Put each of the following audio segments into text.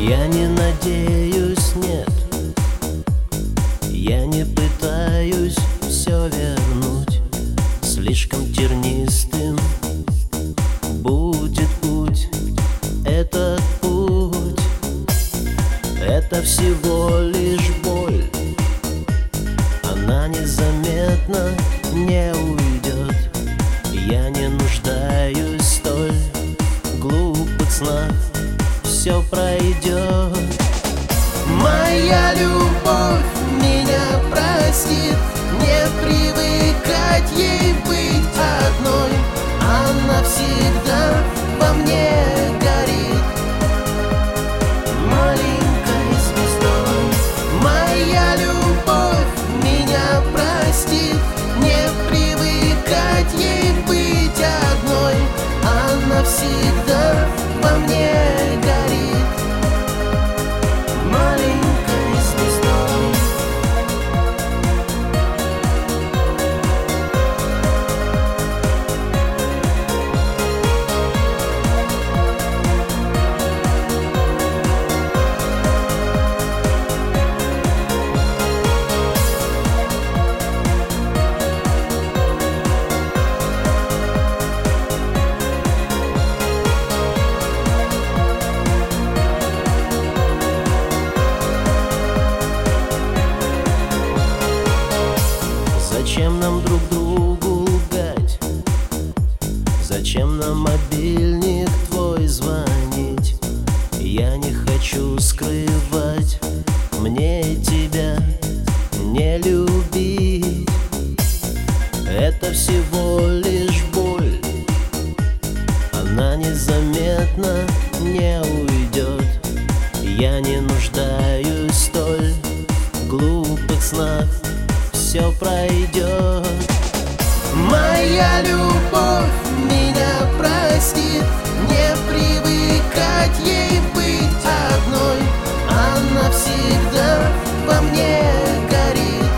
Я не надеюсь, нет, я не пытаюсь все вернуть. Слишком тернистым будет путь, этот путь. Это всего лишь боль, она незаметно не уйдет. Я не нуждаюсь в столь глупых снах, все пройдет. Моя любовь меня простит, не привыкать ей быть одной. Она всегда во мне горит маленькой звездой. Моя любовь меня простит, не привыкать ей быть одной. Она всегда во мне горит маленькой звездой. Зачем нам друг другу лгать? Зачем нам мобильник твой звонить? Я не хочу скрывать, мне тебя не любить. Это всего лишь боль, она незаметно не уйдет. Я не нуждаюсь в столь глупых снах, все пройдет. Моя любовь меня простит, не привыкать ей быть одной. Она всегда во мне горит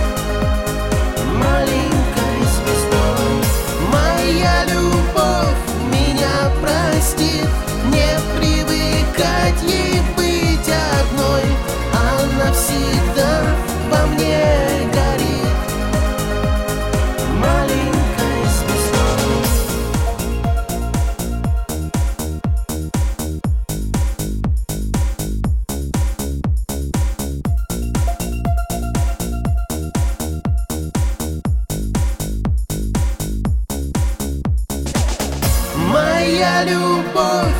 маленькой звездой. Моя любовь меня простит, не привыкать ей быть одной. Она всегда во мне горит маленькой звездой. Моя любовь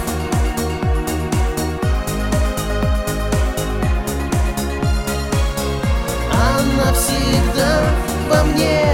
она всегда во мне